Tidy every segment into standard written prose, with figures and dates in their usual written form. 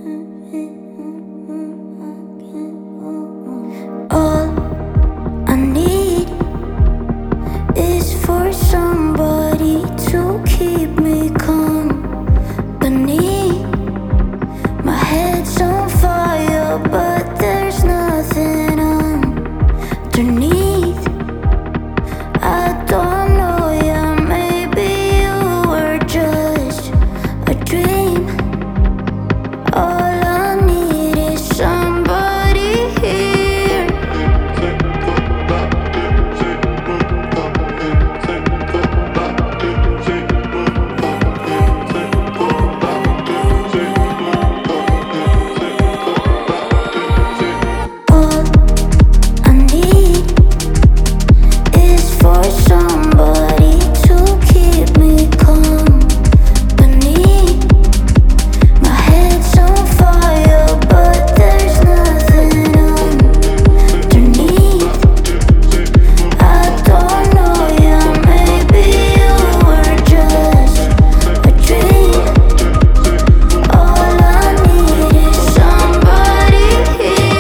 All I need is for somebody to keep me company. My head's on fire, but there's nothing underneath. I don't know, yeah, maybe you were just a dream. All I need is somebody here. All I need is for somebody to keep me company. My head's on fire, but there's nothing underneath. I don't know, yeah, maybe you were just a dream. All I need is somebody here.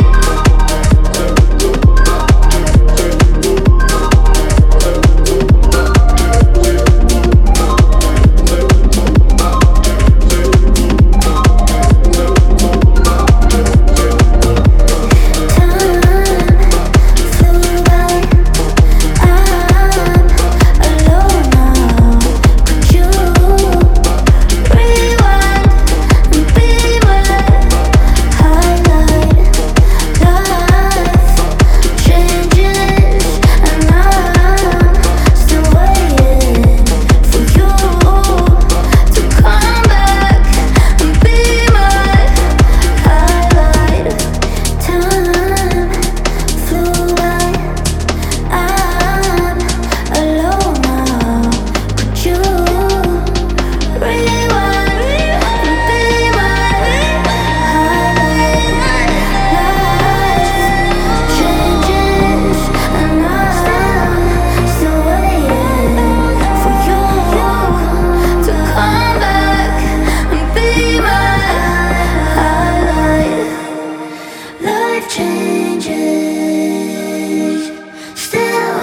Changes, still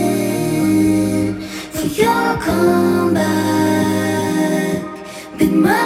waiting for your comeback. Be my